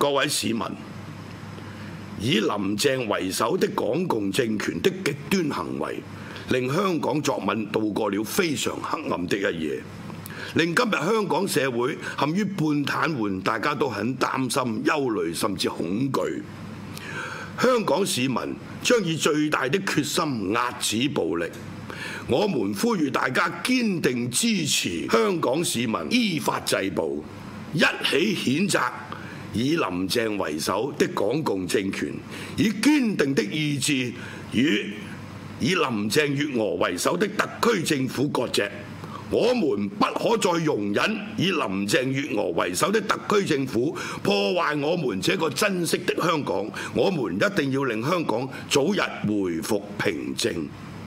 各位市民，以林鄭為首的港共政權的極端行為，令香港作文度過了非常黑暗的一夜，令今日香港社會陷於半癱瘓，大家都很擔心、憂慮甚至恐懼。香港市民將以最大的決心壓止暴力。我們呼籲大家堅定支持香港市民依法制暴，一起譴責以林鄭為首的港共政權，以堅定的意志與以林鄭月娥為首的特區政府割席。我們不可再容忍以林鄭月娥為首的特區政府破壞我們這個珍惜的香港。我們一定要令香港早日回復平靜。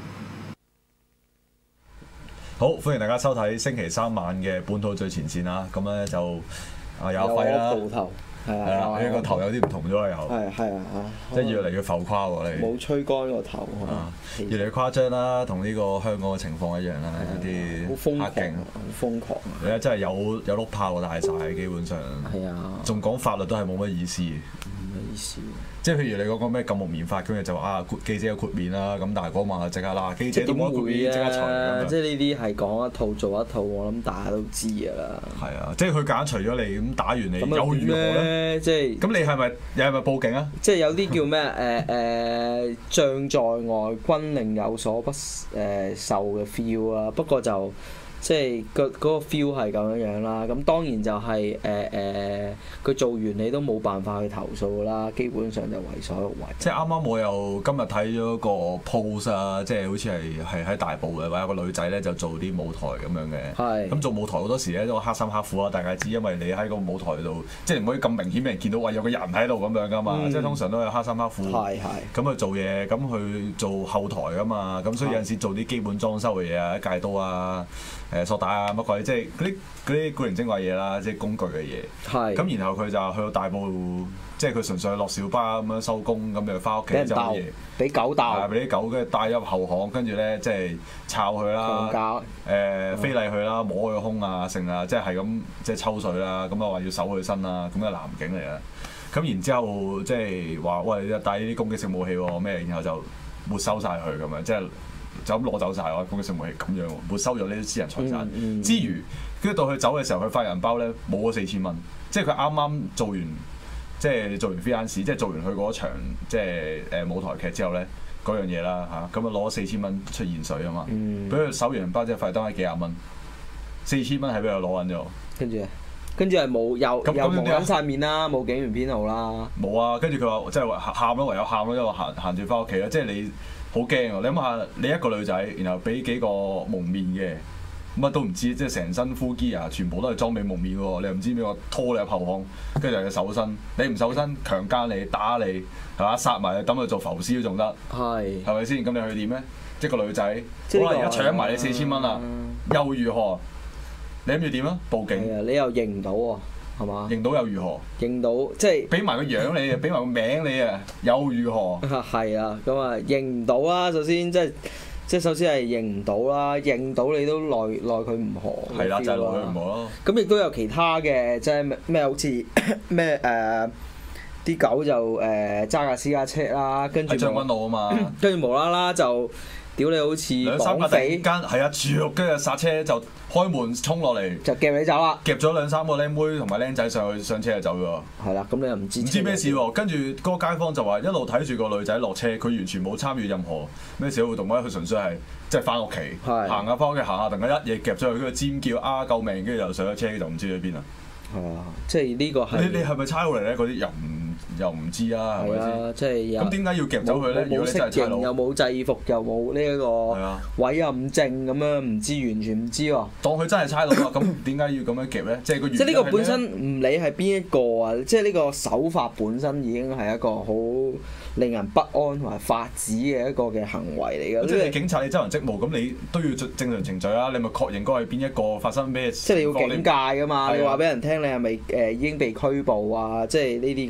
好，歡迎大家收睇星期三晚嘅本土最前線啦。咁咧就有阿輝啦，係啊，你個頭有啲唔同咗啦，又係啊， 即係越嚟越浮誇喎，你冇吹乾個頭越嚟越誇張啦，同呢個香港嘅情況一樣啦，有啲好瘋狂，好瘋狂。 你睇真係有碌炮大晒，基本上係啊， 仲講法律都係冇乜意思。 意思， 即係譬如你講咩禁蒙面法，咁就話啊記者有豁免啦，咁但係嗰晚就即刻啦，記者都冇豁免，即刻除咁。 即係呢啲係講一套做一套，我諗大家都知㗎啦。 係啊，即係佢揀除咗你，咁打完你又如何咧？ 即係咁你係咪報警啊？ 即係有啲叫咩將在外，軍令有所不受嘅 feel 啊。不過就即係嗰個 feel 係咁樣啦，咁當然就係佢做完你都冇辦法去投訴啦，基本上就為所欲為。 即係啱啱我又今日睇咗個 post 啊，即係好似係喺大埔嘅，話有個女仔咧就做啲舞台咁樣嘅。係。咁做舞台好多時咧都黑心黑苦啊，大家知，因為你喺個舞台度，即係唔可以咁明顯俾人見到話有個人喺度咁樣噶嘛，即係通常都係黑心黑苦。係。咁去做嘢，咁去做後台噶嘛，咁所以有陣時做啲基本裝修嘅嘢啊，戒刀啊。索帶啊乜鬼，即係嗰啲古靈精怪嘢啦，即係工具嘅嘢。係。咁然後佢就去到大埔，即係佢純粹落小巴咁樣收工，咁就翻屋企執嘢。俾狗鬥。俾啲狗跟住帶入後巷，跟住咧即係摷佢啦。非禮佢啦，摸佢個胸啊，剩啊，即係咁即係抽水啦，咁啊話要搜佢身啦，咁啊男警嚟啊。咁然之後即係話喂，你帶呢啲攻擊性武器喎咩？然後就沒收晒佢咁樣，即係。就咁攞走晒我攻擊性武器咁樣，沒收咗呢啲私人財產。之餘，跟住到佢走嘅時候，佢發銀包咧冇咗4000蚊，即係佢啱啱做完，即係做完 freelance，即係做完佢嗰場即係舞台劇之後咧嗰樣嘢啦嚇，咁啊攞4000蚊出現水啊嘛，俾佢收完銀包之後，費單係幾廿蚊，4000蚊係俾佢攞緊咗。 跟住係冇又蒙緊晒面啦，冇警員編號啦。 冇啊！跟住佢話即係喊咯，唯有喊咯，因為行住翻屋企啦，即係你。好驚喎！你諗下，你一個女仔，然後俾幾個蒙面嘅，乜都唔知，即係成身 full gear 啊，全部都係裝備蒙面喎！你又唔知邊個拖你入後巷，跟住又要搜身，你唔搜身強姦你打你係嘛？殺埋你抌去做浮屍都仲得，係咪先？咁你去點咧？一個女仔，好啦，而家搶埋你4000蚊啦，又如何？你諗住點啊？報警？ 你又認唔到喎？係嘛？ 認到又如何？ 認到即係俾埋個樣你啊，俾埋個名你啊，又如何？ 係啊，咁啊認唔到啦。首先即係首先係認唔到啦，認到你都奈佢唔何。 係啦，就係奈佢唔何咯。 咁亦都有其他嘅，即係咩好似咩啲狗就揸架私家車啦，跟住喺將軍澳啊嘛， 跟住無啦啦就。屌你好似綁匪， 間係啊，跟住剎車就開門衝落嚟， 就夾你走啦， 夾咗2-3個靚妹同埋靚仔上車就走咗。係啦，咁你又唔知咩事喎？跟住嗰個街坊就話一路睇住個女仔落車，佢完全冇參與任何咩小活動咧，佢純粹係即係翻屋企行下翻屋企行下，突然間一嘢夾咗佢，跟住尖叫啊救命，跟住就上咗車就唔知去邊啦。係啊， 即係呢個係你係咪差佬嚟咧？嗰啲又唔知啊，係咪先？ 即係咁點解要夾走佢咧？如果你真係差佬， 又冇制服，又冇呢一個委任證咁樣，唔知完全唔知喎。 當佢真係差佬啊，咁點解要咁樣夾咧？即係呢個本身唔理係邊一個啊，即係呢個手法本身已經係一個好令人不安同埋發指嘅一個嘅行為嚟㗎。 即係警察你執行職務，咁你都要正常程序啊！你咪確認嗰係邊一個發生咩事？ 即係你要警戒㗎嘛？你話俾人聽你係咪已經被拘捕啊？即係呢啲㗎嘛？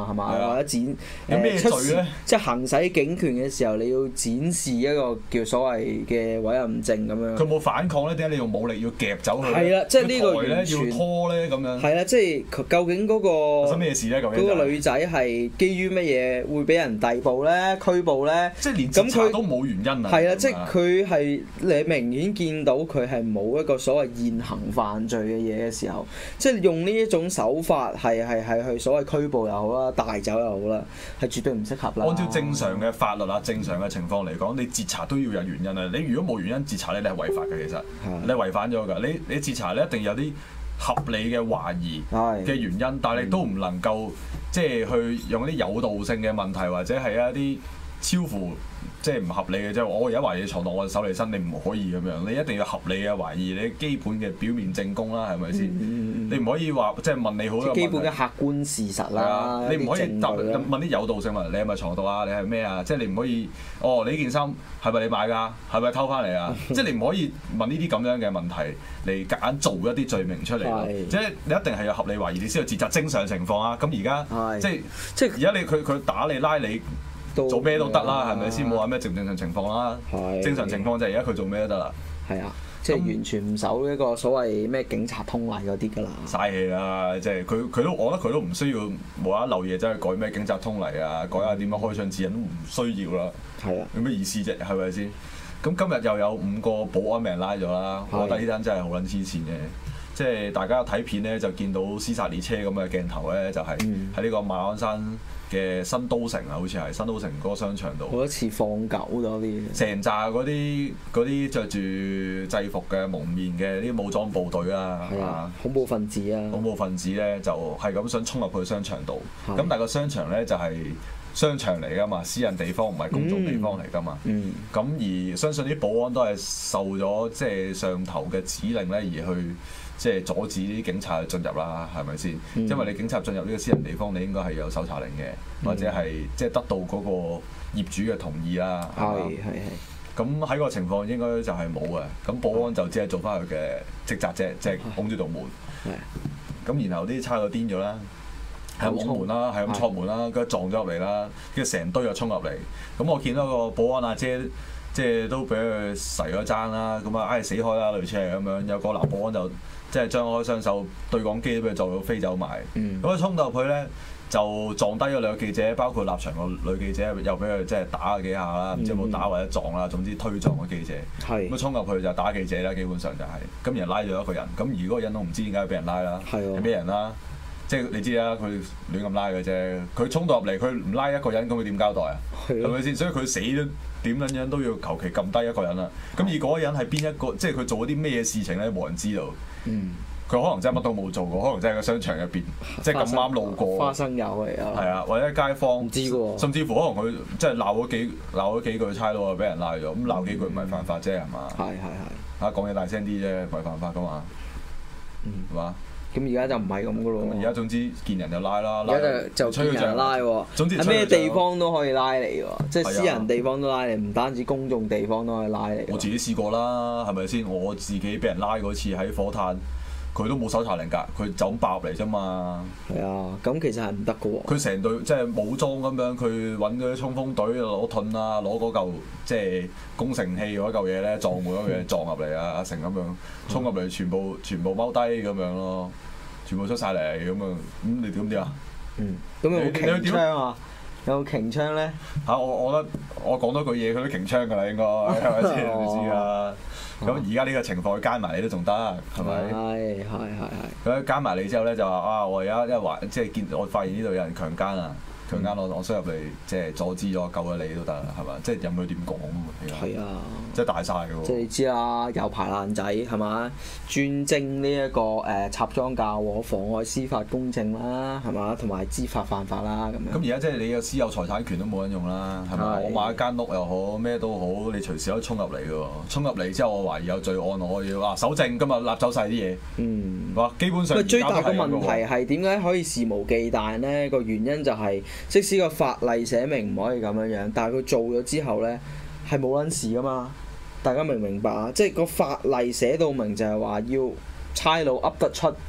係嘛？或者展有咩罪咧？ 即係行使警權嘅時候，你要展示一個叫所謂嘅委任證咁樣。 佢冇反抗咧？點解你用武力要夾走佢？ 係啦，即係呢個完全要拖咧咁樣。係啦，即係究竟嗰個發生咩事咧？究竟嗰個女仔係基於乜嘢會俾人逮捕咧、拘捕咧？ 即係連截查都冇原因啊！ 係啦，即係佢係你明顯見到佢係冇一個所謂現行犯罪嘅嘢嘅時候，即係用呢一種手法係去所謂拘捕又好啦、帶走又好啦，係絕對唔適合啦。 按照正常嘅法律啊、正常嘅情況嚟講，你截查都要有原因啊！你如果冇原因截查咧，你係違法嘅。其實你係違反咗㗎。你截查你一定有啲合理嘅懷疑嘅原因，但係你都唔能夠即係去用一啲誘導性嘅問題，或者係一啲超乎即係唔合理嘅啫。我而家懷疑你藏到我手離身，你唔可以咁樣。你一定要合理嘅懷疑，你基本嘅表面證供啦，係咪先？你唔可以話即係問你好多基本嘅客觀事實啦。 你唔可以問啲誘導性問題，你係咪藏毒啊？你係咩啊？即係你唔可以你呢件衫係咪你買㗎？係咪偷翻嚟啊？即係你唔可以問呢啲咁樣嘅問題嚟夾硬做一啲罪名出嚟。即係你一定係有合理懷疑，你先去截查正常情況啊。咁而家即係而家佢打你拉你。做咩都得啦，係咪先？冇話咩正唔正常情況啦。正常情況就係而家佢做咩都得啦。 係啊，即係完全唔守一個所謂咩警察通例嗰啲㗎啦。 嘥氣啦！即係佢都，我覺得佢都唔需要無啦啦漏嘢走去改咩警察通例啊，改下點樣開槍指引都唔需要啦。係啊，有咩意思啫？係咪先？咁今日又有5個保安俾人拉咗啦，我覺得呢單真係好撚黐線嘅。即係大家睇片咧，就見到屍殺列車咁嘅鏡頭咧，就係喺呢個馬鞍山嘅新都城啊，好似係新都城嗰個商場度。好似放狗多啲。成扎嗰啲着住制服嘅蒙面嘅啲武裝部隊啊，係嘛？恐怖分子啊！恐怖分子咧就係咁想衝入去商場度，咁但係個商場咧就係商場嚟㗎嘛，私人地方唔係公眾地方嚟㗎嘛。咁而相信啲保安都係受咗即係上頭嘅指令咧，而去即係阻止啲警察進入啦，係咪先？因為你警察進入呢個私人地方，你應該係有搜查令嘅，或者係即係得到嗰個業主嘅同意啦。係。咁喺個情況應該就係冇嘅，咁保安就只係做翻佢嘅職責啫，即係拱住道門。咁然後啲差佬癲咗啦。係咁闖門啦，係咁闖門啦，跟住撞咗入嚟啦，跟住成堆又衝入嚟。咁我見到個保安阿姐，即係都俾佢噬咗爭啦。咁啊，死開啦，類似係咁樣。有個男保安就即係張開雙手，對講機都俾佢撞到飛走埋。咁佢衝到入去咧，就撞低咗2個記者，包括立場個女記者，又俾佢即係打咗幾下啦，唔知有冇打或者撞啦，總之推撞個記者。咁衝入去就打記者啦，基本上就係。咁然後拉咗一個人，咁而嗰個人都唔知點解俾人拉啦，係咩人啦？即係你知啦，佢亂咁拉嘅啫。佢衝到入嚟，佢唔拉一個人，咁佢點交代啊？係咪先？所以佢死都點撚樣都要求其撳低一個人啦。咁而嗰個人係邊一個？即係佢做咗啲咩事情咧？冇人知道。佢可能真係乜都冇做過，可能真係個商場入邊，即係咁啱路過。花生友嚟啊！係啊，或者街坊。唔知喎。甚至乎可能佢即係鬧咗幾句差佬啊，俾人拉咗。咁鬧幾句唔係犯法啫，係嘛？係。嚇講嘢大聲啲啫，唔係犯法噶嘛。係嘛？咁而家就唔係咁噶咯。而家總之見人就拉啦，而家就見人拉喎。總之喺咩地方都可以拉你喎，即係私人地方都拉你，唔單止公眾地方都可以拉你。我自己試過啦，係咪先？我自己俾人拉嗰次喺火炭，佢都冇搜查令㗎，佢就咁爆嚟啫嘛。係啊，咁其實係唔得㗎喎。佢成隊即係武裝咁樣，佢揾嗰啲衝鋒隊攞盾啊，攞嗰嚿即係攻城器嗰嚿嘢咧，撞每嗰嘢撞入嚟啊！阿成咁樣衝入嚟，全部踎低咁樣咯，全部出晒嚟咁啊！咁你點啊？咁有冇擎槍啊？有冇擎槍咧？嚇！我覺得我講多句嘢，佢都擎槍㗎啦，應該係咪先？唔知啊。咁而家呢個情況佢奸埋你都仲得，係咪？係。佢奸埋你之後咧，就話啊，我而家即係見我發現呢度有人強姦啊！強姦我想入嚟，即係阻止咗救咗你都得，係嘛？即係任佢點講咁啊！係啊，即係大晒嘅喎。即係你知啦，有排爛仔係嘛？專徵呢一個插贓嫁禍、妨礙司法公正啦，係嘛？同埋知法犯法啦咁樣。咁而家即係你嘅私有財產權都冇人用啦，係咪？我買一間屋又好，咩都好，你隨時可以衝入嚟嘅喎。衝入嚟之後，我懷疑有罪案，我要話搜證，今日立走晒啲嘢。哇！基本上最大嘅問題係點解可以肆無忌憚呢？個原因就係即使個法例寫明唔可以咁樣樣，但係佢做咗之後呢，係冇撚事噶嘛。大家明唔明白啊？即係個法例寫到明就係話要差佬噏得出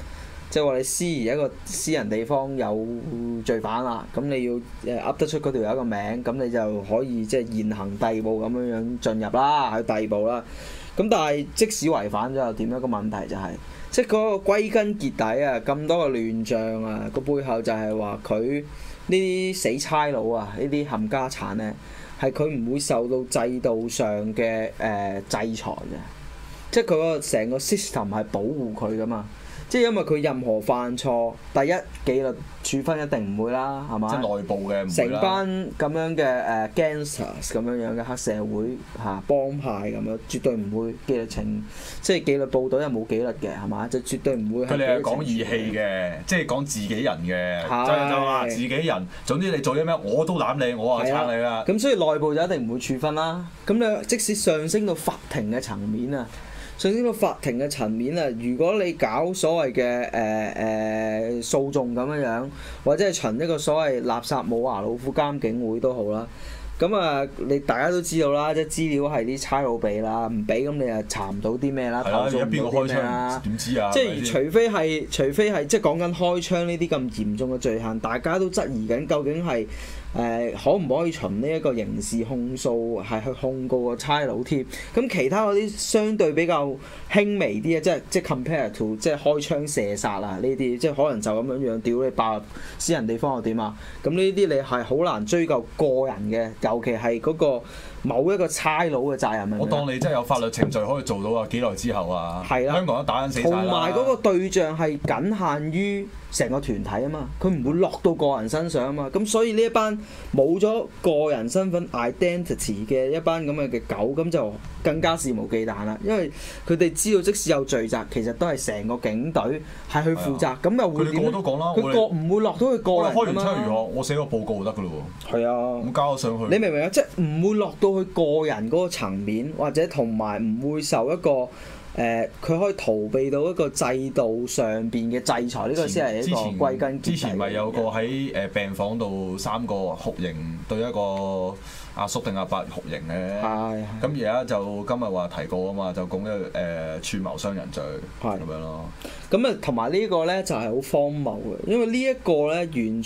即係話你司儀一個私人地方有罪犯啦，咁你要噏得出嗰條友個名，咁你就可以即係現行逮捕咁樣進入啦，去逮捕啦。咁但係即使違反咗又點？一個問題就係、即係嗰個歸根結底啊，咁多個亂象啊，個背後就係話佢呢啲死差佬啊，呢啲冚家產咧，係佢唔會受到制度上嘅制裁嘅，即係佢個成個 system 係保護佢噶嘛。即係因為佢任何犯錯，第一紀律處分一定唔會啦，係嘛？ 即係內部嘅唔會啦。 成班咁樣嘅gangsters 咁樣嘅黑社會幫派咁樣，絕對唔會紀律懲，即係紀律部隊又冇紀律嘅，係嘛？就絕對唔會。 佢哋係講義氣嘅，即係講自己人嘅，就話自己人。總之你做啲咩我都攬你，我話撐你啦。 咁所以內部就一定唔會處分啦。咁你即使上升到法庭嘅層面啊。上升到法庭嘅層面啊，如果你搞所謂嘅訴訟咁樣，或者係循一個所謂垃圾冇牙老虎監警會都好啦。咁啊，你大家都知道啦，即係資料係啲差佬俾啦，唔俾咁你又查唔到啲咩啦，投訴唔到啲咩啦。點知啊？即係除非係即係講緊開槍呢啲咁嚴重嘅罪行，大家都質疑緊究竟係可唔可以循呢一個刑事控訴係去控告個差佬添？咁其他嗰啲相對比較輕微啲嘅，即係 compare to 即係開槍射殺啊呢啲，即係可能就咁樣屌你爆入私人地方又點啊？咁呢啲你係好難追究個人嘅，尤其係嗰個某一個差佬嘅責任。 我當你真係有法律程序可以做到啊！幾耐之後啊？ 係啦， 香港都打緊死晒啦。 同埋嗰個對象係僅限於成個團體啊嘛，佢唔會落到個人身上啊嘛，咁所以呢一班冇咗個人身份 identity 嘅一班咁嘅狗，咁就更加肆無忌憚啦。因為佢哋知道即使有罪責，其實都係成個警隊係去負責，咁又會點？佢哋個都講啦，佢唔會落到佢個人。 開完槍如何？我寫個報告就得㗎咯喎。係啊，咁交咗上去。 你明唔明啊？即係唔會落到去個人嗰個層面，或者同埋唔會受一個。佢可以逃避到一個制度上邊嘅制裁，呢個先係一個歸根結底。 之前咪有個喺病房度3個酷刑對一個阿叔定阿伯酷刑嘅。係。咁而家就今日話提過啊嘛，就講嘅串謀傷人罪咁樣咯。 咁啊，同埋呢個咧就係好荒謬嘅，因為呢一個咧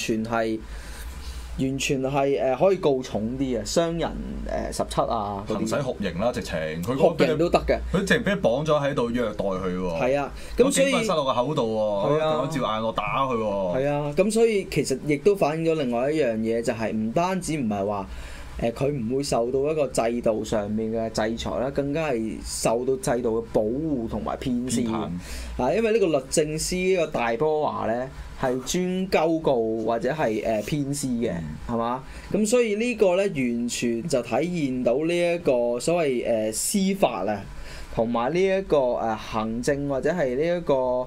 完全係可以告重啲嘅，傷人17啊， 行使酷刑啦，直情佢酷刑都得嘅， 佢直情俾人綁咗喺度虐待佢喎。 係啊，咁所以塞落個口度喎，咁照硬落打佢喎。 係啊，咁所以其實亦都反映咗另外一樣嘢，就係唔單止唔係話佢唔會受到一個制度上面嘅制裁啦，更加係受到制度嘅保護同埋偏袒。因為呢個律政司呢個大波華咧。係專鳩告或者係偏私嘅，係嘛？咁所以呢個咧完全就體現到呢一個所謂司法啊，同埋呢一個行政或者係呢一個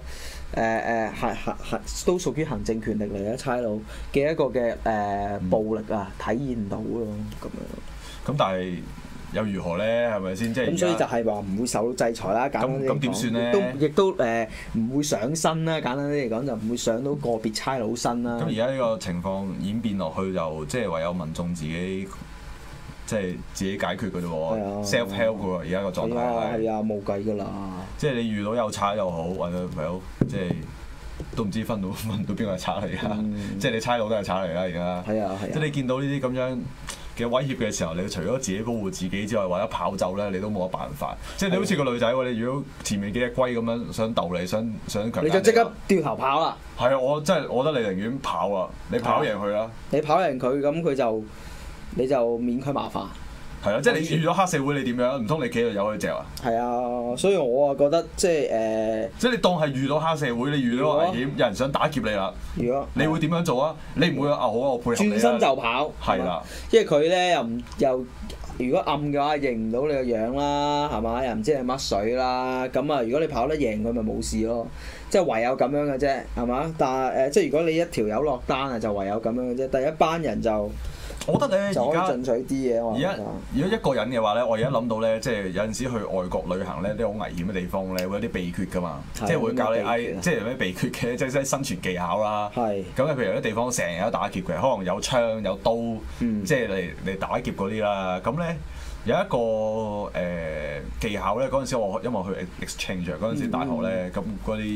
都屬於行政權力嚟嘅差佬嘅一個嘅暴力啊，體現到咯咁樣。 咁但係又如何咧？係咪先？即係咁，所以就係話唔會受到制裁啦。簡單啲講， 咁點算咧？ 亦都唔會上身啦。簡單啲嚟講，就唔會上到個別差佬身啦。 咁而家呢個情況演變落去，就即係唯有民眾自己即係自己解決嘅啫喎。self help 嘅喎，而家個狀態係。 係啊，冇計㗎啦。 即係你遇到有賊又好，或者朋友即係都唔知分到邊個係賊嚟㗎。即係你差佬都係賊嚟啦，而家。係啊係啊。即係你見到呢啲咁樣嘅威脅嘅時候，你除咗自己保護自己之外，或者跑走咧，你都冇乜辦法。即係你好似個女仔喎，你如果前面幾隻龜咁樣想鬥你，想強姦你就即刻掉頭跑啦。 係啊，我覺得你寧願跑啊，你跑贏佢啦。 你跑贏佢，咁你就免佢麻煩。 係啊，即係你遇到黑社會，你點樣？唔通你企度有佢隻啊？ 係啊，所以我啊覺得即係即係你當係遇到黑社會，你遇到危險，有人想打劫你啦。如果你會點樣做啊？你唔會好啊，我配合你。轉身就跑。係啦，因為佢咧又如果暗嘅話，認唔到你個樣啦，係嘛？又唔知係乜水啦。咁啊，如果你跑得贏佢，咪冇事咯。即係唯有咁樣嘅啫，係嘛？但係即係如果你一條友落單啊，就唯有咁樣嘅啫。第一班人就。 我覺得咧， 而家進取啲嘢。 而家如果一個人嘅話咧，我而家諗到咧，即係有陣時去外國旅行咧，啲好危險嘅地方咧，會有啲秘訣噶嘛，即係會教你即係有咩秘訣嘅，即係生存技巧啦。係。咁譬如有啲地方成日都打劫嘅，可能有槍有刀，即係嚟打劫嗰啲啦。咁咧有一個技巧咧，嗰陣時我因為去 exchange 嗰陣時大學咧，咁嗰啲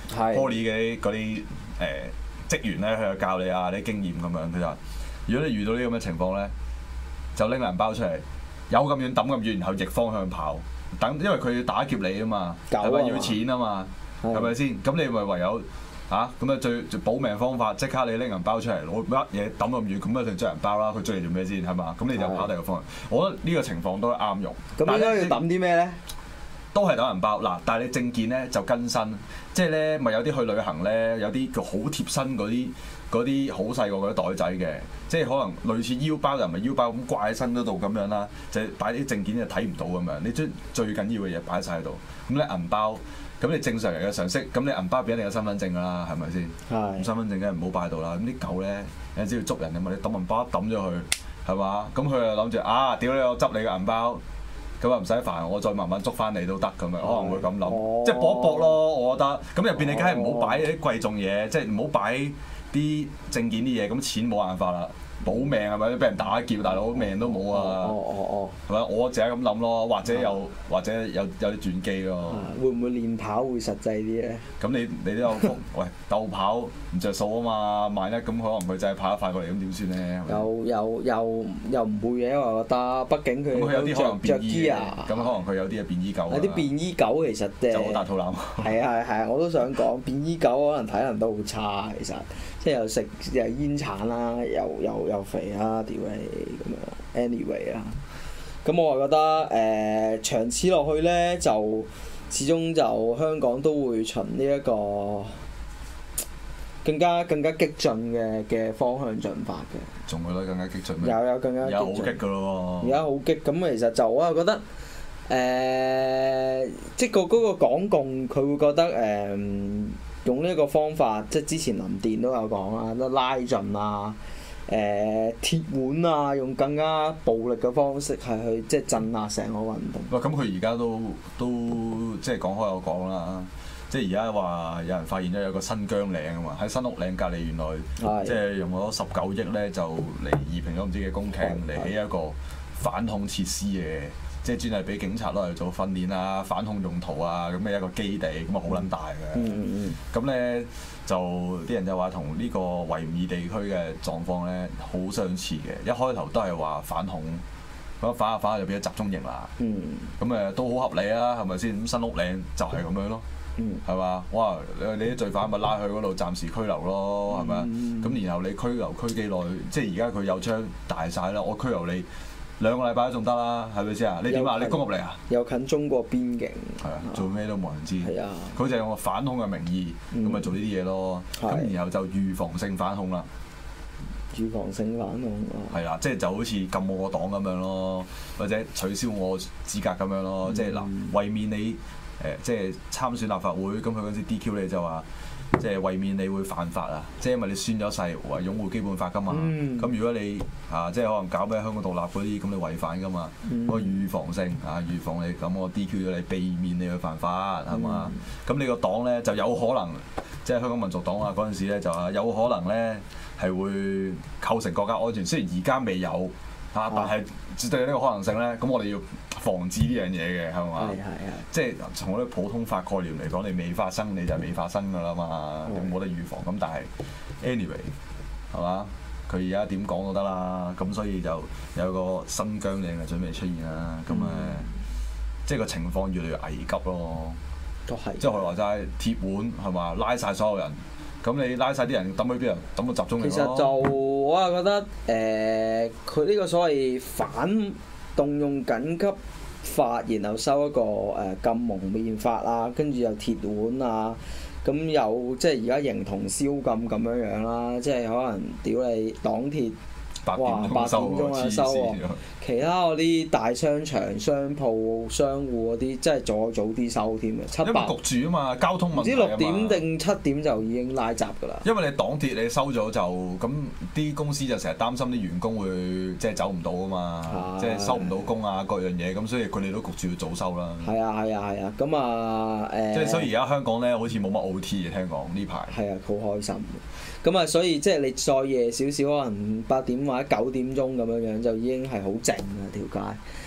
Poly 嘅嗰啲職員咧，佢就教你啊，你啲經驗咁樣。佢就話：如果你遇到呢咁嘅情況咧，就拎銀包出嚟，有咁遠抌咁遠，然後逆方向跑，等因為佢要打劫你啊嘛，係咪要錢啊嘛？係咪先？咁你咪唯有咁啊最保命方法，即刻你拎銀包出嚟，攞乜嘢抌咁遠，咁一定追銀包啦。佢追你做咩先？係嘛？咁你就跑第二個方向。我覺得呢個情況都係啱用。 咁應該要抌啲咩咧？ 都係抌銀包嗱，但係你證件咧就跟身，即係咧咪有啲去旅行咧，有啲叫好貼身嗰啲好細個嗰啲袋仔嘅，即係可能類似腰包又唔係腰包咁掛喺身嗰度咁樣啦，就擺啲證件就睇唔到咁樣，你將最緊要嘅嘢擺晒喺度。咁咧銀包，咁你正常人嘅常識，咁你銀包邊一定有身份證㗎啦，係咪先？係。咁身份證梗係唔好擺喺度啦。咁啲狗咧有陣時要捉人㗎嘛，你抌銀包抌咗佢，係嘛？咁佢就諗住屌你我執你嘅銀包。咁啊唔使煩，我再慢慢捉翻你都得咁樣，可能會咁諗，即係搏一搏咯。我覺得咁入邊你梗係唔好擺啲貴重嘢，即係唔好擺啲證件啲嘢，咁錢冇辦法啦。保命係咪？俾人打劫，大佬命都冇啊！係咪？我淨係咁諗咯，或者有啲轉機咯。 會唔會練跑會實際啲咧？ 咁你都有喂鬥跑唔着數啊嘛！萬一咁可能佢就係跑得快過嚟，咁點算咧？ 又唔會嘅，因為我覺得畢竟佢有啲可能着衣啊，咁可能佢有啲係便衣狗。 有啲便衣狗其實就好大肚腩。 係啊！我都想講便衣狗可能體能都好差，其實即係又食又煙鏟啦，又肥啦，屌你咁樣。anyway 啦，咁我係覺得長此落去咧，就始終就香港都會循呢一個更加激進嘅方向進發嘅。 仲會咧更加激進咩？ 有更加激進。而家好激㗎咯喎！ 而家好激，咁其實就我係覺得即係嗰個港共佢會覺得用呢一個方法，即係之前林電都有講啦，都拉盡啊。鐵腕啊，用更加暴力嘅方式係去即係鎮壓成個運動。 喂，咁佢而家都即係講開有講啦，即係而家話有人發現咗有個新疆嶺啊嘛，喺新屋嶺隔離原來即係用咗19億咧就嚟夷平咗唔知幾公頃嚟起一個反恐設施嘅。即係專係俾警察攞嚟做訓練啊、反恐用途啊咁嘅一個基地，咁啊好撚大嘅。咁咧就啲人就話同呢個維吾爾地區嘅狀況咧好相似嘅。一開頭都係話反恐，咁反下就變咗集中營啦。咁都好合理啊，係咪先？咁新屋嶺就係咁樣咯，係嘛？哇！你啲罪犯咪拉去嗰度暫時拘留咯，係咪啊？咁然後你拘留幾耐？即係而家佢有槍大晒啦，我拘留你2個禮拜都仲得啦，係咪先啊？你點啊？你攻入嚟啊？ 又近中國邊境。係啊，做咩都冇人知。 係啊。佢就用個反恐嘅名義，咁咪做呢啲嘢咯。咁然後就預防性反恐啦。 預防性反恐。 係啦，即係就好似禁我個黨咁樣咯，或者取消我資格咁樣咯。即係嗱，為免你即係參選立法會，咁佢嗰陣時 DQ 你就話。即係為免你會犯法啊！即係因為你宣咗誓為擁護基本法㗎嘛。咁如果你即係可能搞咩香港獨立嗰啲，咁你違反㗎嘛。個預防性預防你，咁我 DQ 咗你，避免你去犯法係嘛？咁你個黨咧就有可能，即係香港民族黨啊嗰陣時咧就有可能咧係會構成國家安全。雖然而家未有但係絕對有呢個可能性咧。咁我哋要防止呢樣嘢嘅係嘛？即係從嗰啲普通法概念嚟講，你未發生你就係未發生㗎啦嘛，你冇得預防。咁但係 anyway 係嘛？佢而家點講都得啦。咁所以就有個新疆嶺嘅準備出現啦。咁即係個情況越嚟越危急咯。 都係。即係我話齋鐵腕係嘛？拉晒所有人。咁你拉晒啲人抌去邊啊？抌到集中營咯。 其實就我係覺得佢呢個所謂反動用緊急法，然後收一個禁蒙面法啊，跟住又鐵腕啊，咁又即係而家形同宵禁咁樣啦，即係可能屌你黨鐵。8點鐘啊收喎，其他嗰啲大商場、商鋪、商戶嗰啲，即係再早啲收添嘅。 因為焗住啊嘛，交通問題啊嘛。唔知6 點定7點就已經拉閘㗎啦。 因為你黨鐵你收咗就咁，啲公司就成日擔心啲員工會即係走唔到啊嘛，即係收唔到工啊各樣嘢，咁所以佢哋都焗住要早收啦。係啊，咁啊即係所以而家香港咧好似冇乜 OT 嘅，聽講呢排。 係啊，好開心。咁啊，所以即係你再夜少少，可能8點或者9點鐘咁樣樣，就已經係好靜啊條街。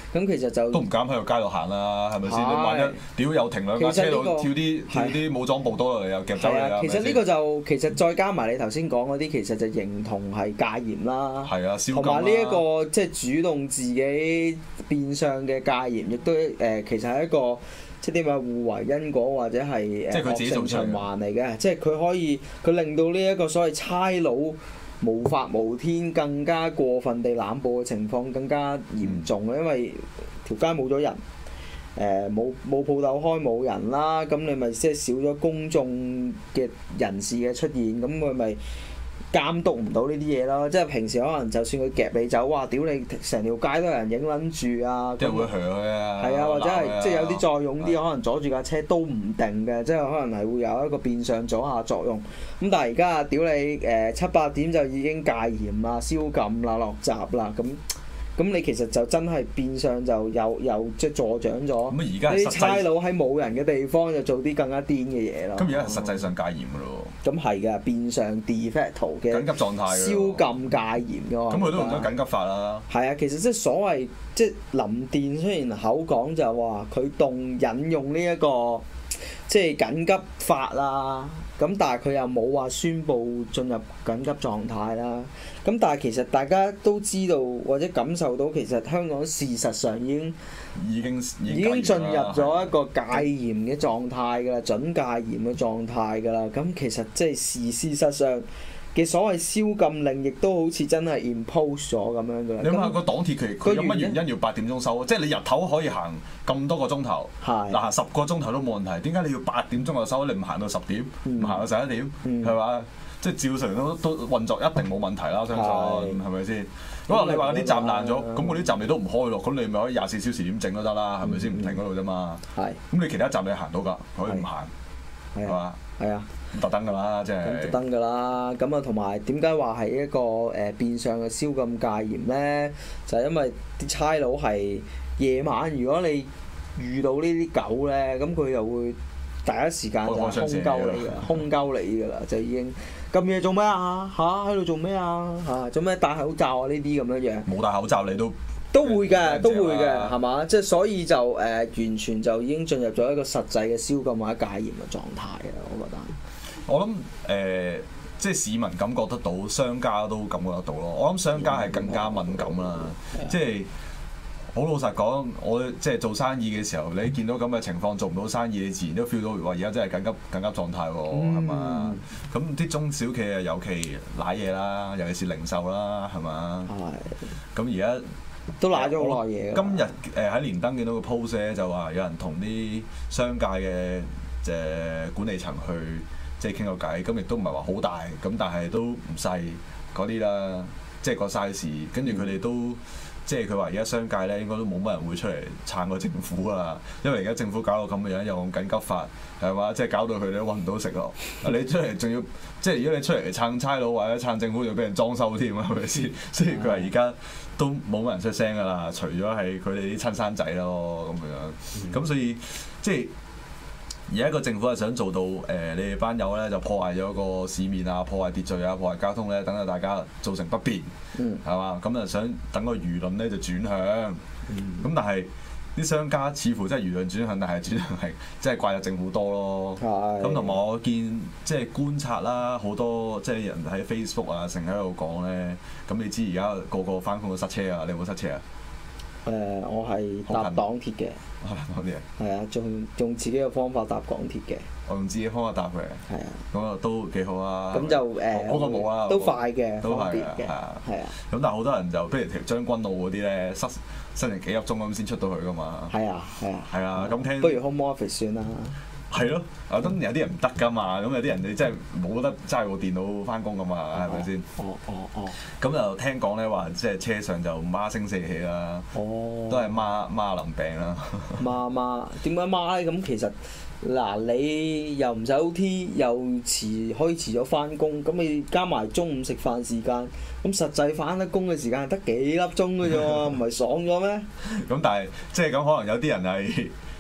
咁其實就都唔敢喺條街度行啦，係咪先？你萬一屌又停兩架車度跳啲武裝部多落嚟又夾走你啊！ 其實呢個就其實再加埋你頭先講嗰啲，其實就形同係戒嚴啦。 係啊， 同埋呢一個即係主動自己變相嘅戒嚴，亦都其實係一個即係點話互為因果或者係惡性循環嚟嘅。即係佢令到呢一個所謂差佬無法無天、更加過分地濫捕嘅情況更加嚴重，因為條街冇咗人，冇鋪頭開冇人啦，咁你咪即係少咗公眾嘅人士嘅出現，咁佢咪監督唔到呢啲嘢咯。即係平時可能就算佢夾你走，哇！屌你成條街都有人影撚住啊， 即係會響啊， 係啊，或者係即係有啲再勇啲，可能阻住架車都唔定嘅，即係可能係會有一個變相阻嚇作用。咁但係而家屌你7-8點就已經戒嚴啦、宵禁啦、落閘啦，咁你其實就真係變相就又即係助長咗啲差佬喺冇人嘅地方就做啲更加癲嘅嘢咯。 咁而家係實際上戒嚴㗎咯。 咁係㗎，變相 de facto 嘅緊急狀態宵禁戒嚴㗎嘛。 咁佢都用咗緊急法啦。 係啊，其實即係所謂即係林電雖然口講就話佢引用呢一個即係緊急法啦。咁但係佢又冇話宣布進入緊急狀態啦。咁但係其實大家都知道或者感受到，其實香港事實上已經進入咗一個戒嚴嘅狀態㗎啦，準戒嚴嘅狀態㗎啦。咁其實即係事實上嘅所謂宵禁令，亦都好似真係 impose 咗咁樣㗎啦。 你諗下個港鐵佢有乜原因要8點鐘收？即係你日頭可以行咁多個鐘頭，嗱10個鐘頭都冇問題。點解你要8點鐘就收？你唔行到10點，唔行到11點，係嘛？即係照常都運作一定冇問題啦，相信係咪先？咁你話啲站爛咗，咁嗰啲站你都唔開咯，咁你咪可以24小時點整都得啦，係咪先？唔停嗰度啫嘛。係。咁你其他站你行到㗎，可以唔行，係嘛？係啊。特登㗎啦，即係。咁特登㗎啦，咁啊同埋點解話係一個變相嘅宵禁戒嚴咧？就係因為啲差佬係夜晚，如果你遇到呢啲狗咧，咁佢又會第一時間就空鳩你㗎，空鳩你㗎啦，就已經。咁夜做咩啊？嚇喺度做咩啊？嚇做咩戴口罩啊？呢啲咁樣樣冇戴口罩你都會嘅，都會嘅，係嘛？即係所以就完全就已經進入咗一個實際嘅宵禁或者戒嚴嘅狀態啊！我覺得。我諗即係市民感覺得到，商家都感覺得到咯。我諗商家係更加敏感啦，即係。好老實講，我即係做生意嘅時候，你見到咁嘅情況做唔到生意，你自然都 feel 到話而家真係緊急狀態喎，係嘛？咁啲中小企啊，尤其瀨嘢啦，尤其是零售啦，係嘛？係。咁而家都瀨咗好耐嘢。今日喺連登見到個 post 咧，就話有人同啲商界嘅管理層去即係傾個偈，咁亦都唔係話好大，咁但係都唔細嗰啲啦，即係個 size，跟住佢哋都。即係佢話而家商界咧應該都冇乜人會出嚟撐個政府啊，因為而家政府搞到咁嘅樣，又用緊急法，係嘛？即係搞到佢哋都揾唔到食咯。你出嚟仲要，即係如果你出嚟撐差佬或者撐政府，要俾人裝修添啊，係咪先？所以佢話而家都冇乜人出聲㗎啦，除咗係佢哋啲親生仔咯咁樣。咁所以即係而家個政府係想做到你哋班友咧就破壞咗個市面啊，破壞秩序啊，破壞交通咧，等到大家造成不便。係嘛？咁就想等個輿論咧就轉向，咁但係啲商家似乎真係輿論轉向，但係轉向係真係怪咗政府多咯。咁同埋我見即係觀察啦，好多即係人喺 Facebook 啊，成日喺度講咧。咁你知而家個個返工都塞車啊？你有冇塞車啊？我係搭港鐵嘅。港鐵啊？係啊，用自己嘅方法搭港鐵嘅。我用自己方法搭嘅。係啊。咁啊都幾好啊。咁就嗰個冇啊。都快嘅，都快嘅。係啊。係啊。咁但係好多人就譬如將軍澳嗰啲咧，塞成幾粒鐘咁先出到去㗎嘛。係啊。係啊。係啊。咁聽。不如 home office 算啦。係咯，咁有啲人唔得㗎嘛，咁有啲人你真係冇得揸部電腦返工㗎嘛，係咪先？咁就聽講咧話，即係車上就孖聲四起啦，都係孖臨病啦。孖點解孖咧？咁其實嗱，你又唔使 OT，又可以遲咗返工，咁你加埋中午食飯時間，咁實際返得工嘅時間係得幾粒鐘㗎啫喎，唔係爽咗咩？咁但係即係咁，可能有啲人係。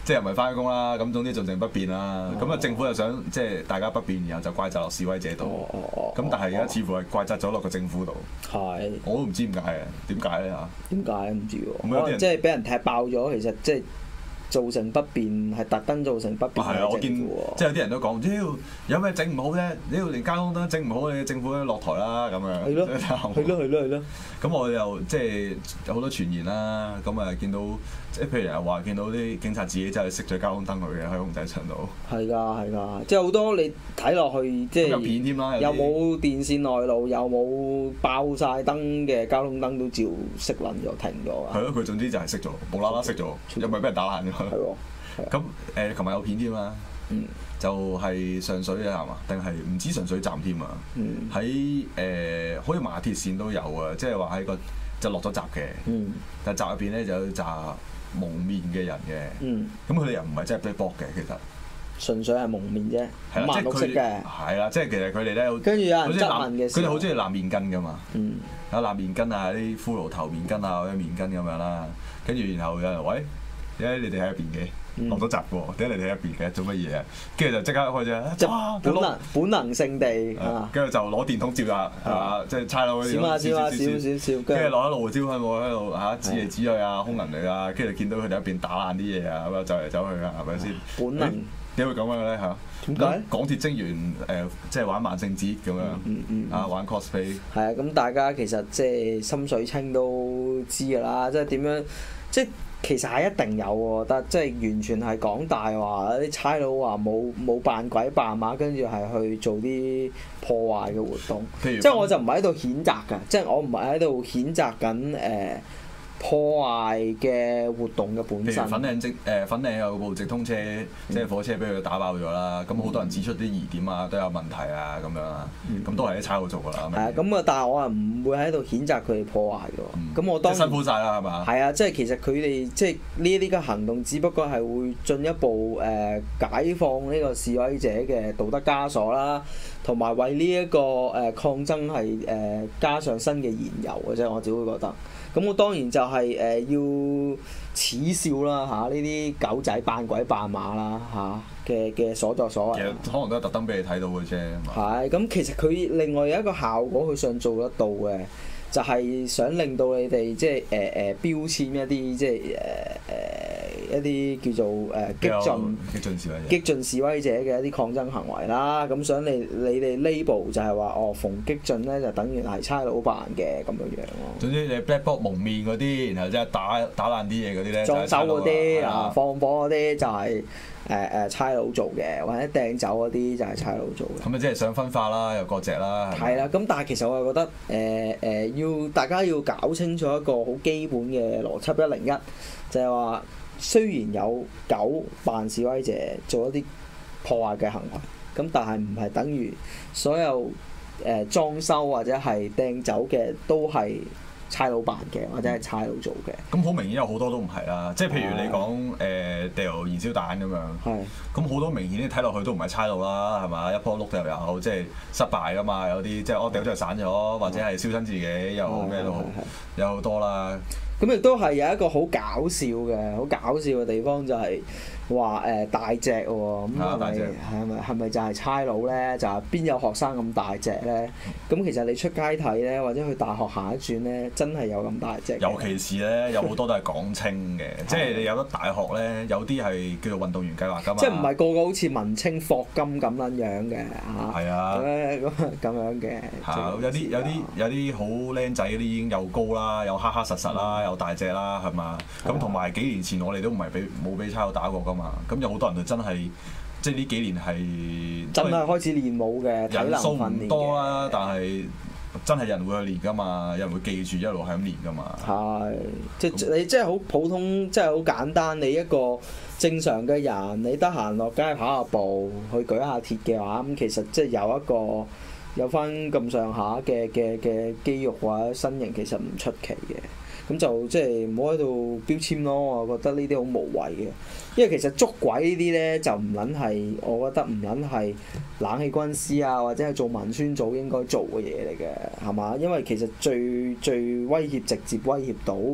即係又唔係翻工啦，咁總之造成不便啦。咁啊政府又想即係大家不便，然後就怪責落示威者度。咁但係而家似乎係怪責咗落個政府度。係。我都唔知點解啊？點解咧嚇？ 點解唔知喎？可能即係俾人踢爆咗，其實即係。造成不便係特登造成不便嘅政府。係啊， 我見即係有啲人都講，屌有咩整唔好啫？屌連交通燈整唔好，你政府都落台啦咁樣。係咯，係咯。咁我又即係有好多傳言啦。咁啊見到即係譬如又話見到啲警察自己真係熄咗交通燈佢嘅喺控制場度。係㗎，即係好多你睇落去即係有片添啦，又冇電線內路，又冇爆晒燈嘅交通燈都照熄撚咗停咗。係咯，佢總之就係熄咗，無啦啦熄咗，又唔係俾人打爛㗎。係喎，咁琴日有片添啦，就係上水啊，係嘛？定係唔知上水站添啊？喺好似馬鐵線都有啊，即係話喺個就落咗閘嘅，但係閘入邊咧就有紮蒙面嘅人嘅，咁佢哋又唔係真係俾搏嘅，其實純粹係蒙面啫，五顏六色嘅，係啦，即係其實佢哋咧，跟住有人質問嘅時候，佢哋好中意攬面巾㗎嘛，有攬面巾啊，啲骷髏頭面巾啊，或者面巾咁樣啦，跟住然後有人喂。點解你哋喺入邊嘅？落咗閘喎，點解你哋喺入邊嘅？做乜嘢啊？跟住就即刻開始，本能性地，跟住就攞電筒照啦，係嘛？即係差佬嗰啲，少，跟住落喺路招喺我喺度嚇指嚟指去啊，兇人嚟啊，跟住見到佢哋入邊打爛啲嘢啊，咁啊走嚟走去啊，係咪先？本能點會咁樣咧嚇？點解？港鐵職員即係玩萬聖節咁樣，啊玩 cosplay。係啊，咁大家其實即係心水清都知㗎啦，即係點樣即係。其實係一定有喎，但即係完全係講大話，啲差佬話冇扮鬼扮馬，跟住係去做啲破壞嘅活動。即係我就唔係喺度譴責㗎，即係我唔係喺度譴責緊破壞嘅活動嘅本身。譬如粉嶺有部直通車，即係火車俾佢打爆咗啦，咁好多人指出啲疑點啊，都有問題啊，咁樣啊，咁都係啲差佬做㗎啦。係啊，咁啊，但係我係唔會喺度譴責佢哋破壞㗎。咁我當然辛苦晒啦，係嘛？係啊，即係其實佢哋即係呢啲嘅行動，只不過係會進一步解放呢個示威者嘅道德枷鎖啦，同埋為呢一個抗爭係加上新嘅燃油嘅啫。我只會覺得。咁我當然就係要恥笑啦嚇，呢啲狗仔扮鬼扮馬啦嚇嘅所作所為。其實可能都係特登俾你睇到嘅啫。係，咁其實佢另外有一個效果，佢想做得到嘅，就係想令到你哋即係標籤一啲即係一啲叫做激進示威者嘅一啲抗爭行為啦。咁想你哋 label 就係話逢激進咧就等於係差佬扮嘅咁樣樣咯。總之你 black box 蒙面嗰啲，然後即係打爛啲嘢嗰啲咧，裝修嗰啲放火嗰啲就係差佬做嘅，或者掟走嗰啲就係差佬做嘅。咁啊，即係想分化啦，又割席啦。係啦，咁但係其實我又覺得要大家要搞清楚一個好基本嘅邏輯101，就係話雖然有狗扮示威者做一啲破壞嘅行為，咁但係唔係等於所有裝修或者係掟走嘅都係差佬扮嘅，或者係差佬做嘅。咁好明顯有好多都唔係啦，即係譬如你講掉燃燒彈咁樣，咁好多明顯啲睇落去都唔係差佬啦，係嘛？一樖碌又有，即係失敗㗎嘛，有啲即係我掉咗就散咗，或者係燒親自己又咩都好，有好多啦。咁亦都係有一個好搞笑嘅地方，就係話大隻喎，咁係咪就係差佬咧？就係邊有學生咁大隻咧？咁其實你出街睇咧，或者去大學行一轉咧，真係有咁大隻。尤其是咧，有好多都係港青嘅，即係你有得大學咧，有啲係叫做運動員計劃㗎嘛。即係唔係個個好似文青霍金咁撚樣嘅嚇？係啊，咁樣嘅。有啲好僆仔嗰啲已經又高啦，又黑黑實實啦，又大隻啦，係嘛？咁同埋幾年前我哋都唔係冇俾差佬打過㗎嘛。咁有好多人就真係，即係呢幾年係真係開始練武嘅，人數唔多啦，但係真係有人會去練㗎嘛，有人會記住一路係咁練㗎嘛。係，即係你即係好普通，即係好簡單。你一個正常嘅人，你得閒落街跑下步，去舉下鐵嘅話，咁其實即係有翻咁上下嘅肌肉或者身形，其實唔出奇嘅。咁就即係唔好喺度標籤咯，我覺得呢啲好無謂嘅，因為其實捉鬼呢啲咧就唔撚係，我覺得唔撚係冷氣軍師啊，或者係做文宣組應該做嘅嘢嚟嘅，係嘛？因為其實最威脅直接威脅到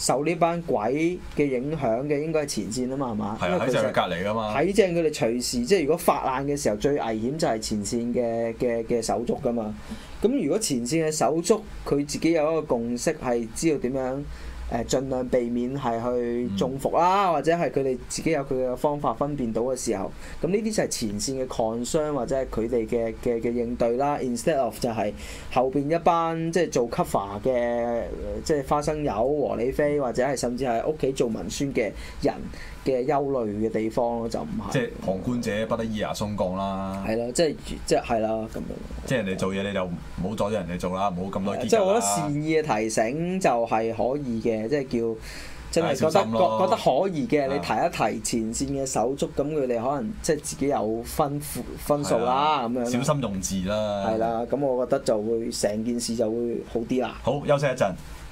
受呢班鬼嘅影響嘅應該係前線啊嘛，係嘛？ 係喺正佢隔離㗎嘛。 睇正佢哋隨時，即係如果發難嘅時候，最危險就係前線嘅手足㗎嘛。咁如果前線嘅手足佢自己有一個共識，係知道點樣盡量避免係去中伏啦，或者係佢哋自己有佢嘅方法分辨到嘅時候，咁呢啲就係前線嘅 concern 或者係佢哋嘅應對啦。Instead of 就係後邊一班即係做 cover 嘅，即係花生友、和理非，或者係甚至係屋企做文宣嘅人嘅憂慮嘅地方咯，就唔係。即係旁觀者不得已而鬆降啦。 係咯，即係係啦咁樣。 即係人哋做嘢你就唔好阻住人哋做啦，唔好咁多結。 即係我覺得善意嘅提醒就係可以嘅，即係叫真係覺得可以嘅。你提一提前線嘅手足，咁佢哋可能即係自己有分數啦，咁樣。 小心用字啦。 係啦，咁我覺得就會成件事就會好啲啦。 好，休息一陣。